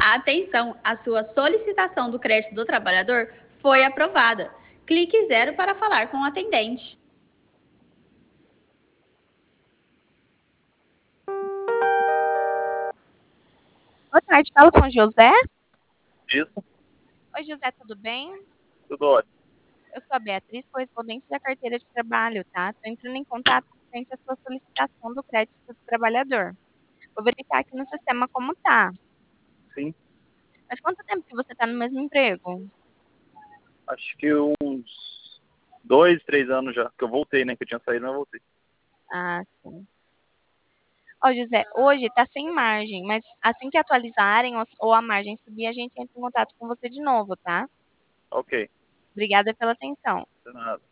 Atenção, a sua solicitação do crédito do trabalhador foi aprovada. Clique 0 para falar com o atendente. Boa tarde, falo com o José. Isso, Oi, José, tudo bem? tudo ótimo. Eu sou a Beatriz, correspondente da carteira de trabalho, tá? Estou entrando em contato frente à sua solicitação do crédito do trabalhador. Vou verificar aqui no sistema como tá. Sim, Mas quanto tempo que você está no mesmo emprego? acho que uns 2, 3 anos já, que eu voltei, né? Que eu tinha saído, mas eu voltei. Ah, sim. Ó, José, hoje está sem margem, mas assim que atualizarem ou a margem subir, a gente entra em contato com você de novo, tá? Ok, Obrigada pela atenção. de nada.